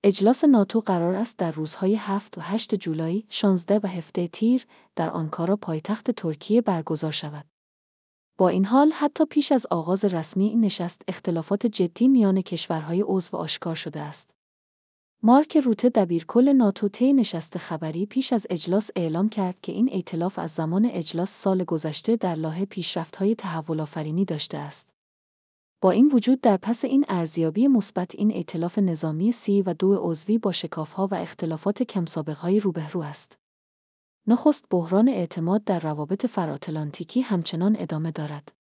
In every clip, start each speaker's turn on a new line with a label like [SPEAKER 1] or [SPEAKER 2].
[SPEAKER 1] اجلاس ناتو قرار است در روزهای 7 و 8 جولای، 16 و 17 تیر در آنکارا پایتخت ترکیه برگزار شود. با این حال حتی پیش از آغاز رسمی این نشست اختلافات جدی میان کشورهای عضو آشکار شده است. مارک روته دبیرکل ناتو طی نشست خبری پیش از اجلاس اعلام کرد که این ائتلاف از زمان اجلاس سال گذشته در راه پیشرفت‌های تحول‌آفرینی داشته است. با این وجود در پس این ارزیابی مثبت این ائتلاف نظامی 32 عضوی با شکاف‌ها و اختلافات کم‌سابقه‌ای روبرو است. نخست بحران اعتماد در روابط فراتلانتیکی همچنان ادامه دارد.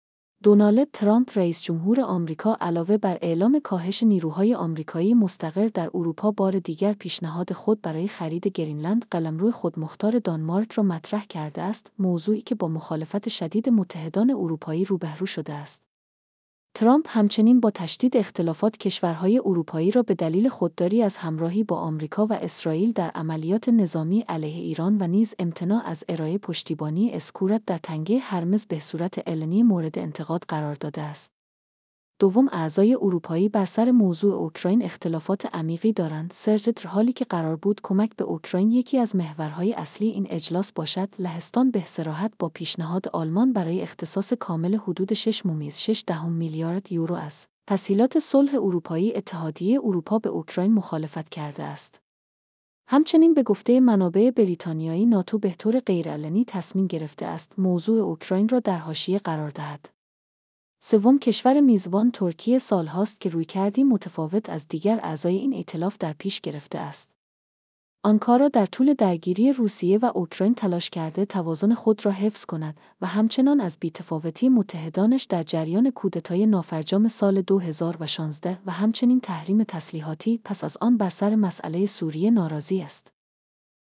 [SPEAKER 1] دونالد ترامپ رئیس جمهور آمریکا علاوه بر اعلام کاهش نیروهای آمریکایی مستقر در اروپا بار دیگر پیشنهاد خود برای خرید گرینلند قلمرو خودمختار دانمارک را مطرح کرده است، موضوعی که با مخالفت شدید متحدان اروپایی روبرو شده است. ترامپ همچنین با تشدید اختلافات کشورهای اروپایی را به دلیل خودداری از همراهی با آمریکا و اسرائیل در عملیات نظامی علیه ایران و نیز امتناع از ارائه پشتیبانی اسکورت در تنگه هرمز به صورت علنی مورد انتقاد قرار داده است. دوم، اعضای اروپایی بر سر موضوع اوکراین اختلافات عمیقی دارند. در حالی که قرار بود کمک به اوکراین یکی از محورهای اصلی این اجلاس باشد، لهستان به صراحت با پیشنهاد آلمان برای اختصاص کامل حدود 6.6 میلیارد یورو از تسهیلات صلح اروپایی اتحادیه اروپا به اوکراین مخالفت کرده است. همچنین به گفته منابع بریتانیایی ناتو به طور غیرعلنی تصمیم گرفته است موضوع اوکراین را در حاشیه قرار دهد. سوم، کشور میزبان ترکیه سالهاست که رویکردی متفاوت از دیگر اعضای این ائتلاف در پیش گرفته است. آنکارا در طول درگیری روسیه و اوکراین تلاش کرده توازن خود را حفظ کند و همچنان از بی‌تفاوتی متحدانش در جریان کودتای نافرجام سال 2016 و همچنین تحریم تسلیحاتی پس از آن بر سر مسئله سوریه ناراضی است.